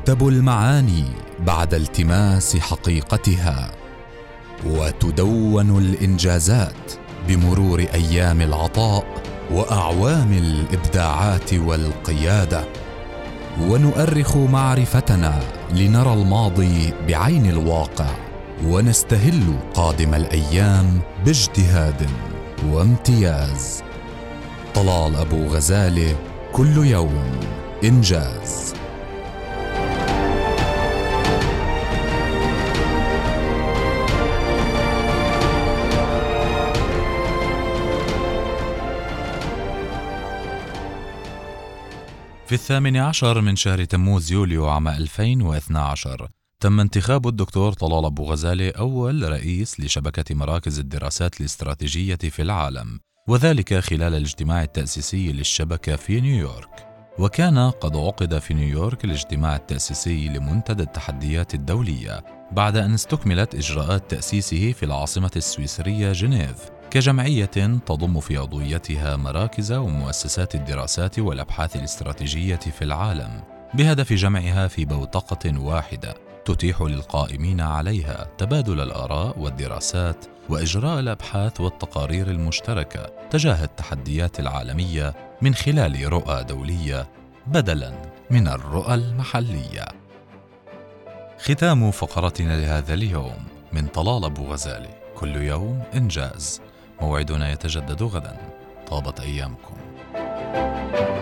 تكتب المعاني بعد التماس حقيقتها، وتدون الإنجازات بمرور أيام العطاء وأعوام الإبداعات والقيادة. ونؤرخ معرفتنا لنرى الماضي بعين الواقع، ونستهل قادم الأيام باجتهاد وامتياز. طلال أبو غزالة، كل يوم إنجاز. في 18 من شهر تموز يوليو عام 2012 تم انتخاب الدكتور طلال أبو غزالة أول رئيس لشبكة مراكز الدراسات الاستراتيجية في العالم، وذلك خلال الاجتماع التأسيسي للشبكة في نيويورك. وكان قد عقد في نيويورك الاجتماع التأسيسي لمنتدى التحديات الدولية بعد أن استكملت إجراءات تأسيسه في العاصمة السويسرية جنيف كجمعية تضم في عضويتها مراكز ومؤسسات الدراسات والأبحاث الاستراتيجية في العالم، بهدف جمعها في بوتقة واحدة تتيح للقائمين عليها تبادل الآراء والدراسات وإجراء الأبحاث والتقارير المشتركة تجاه التحديات العالمية من خلال رؤى دولية بدلاً من الرؤى المحلية. ختام فقرتنا لهذا اليوم من طلال أبو غزالة، كل يوم إنجاز. موعدنا يتجدد غدا. طابت أيامكم.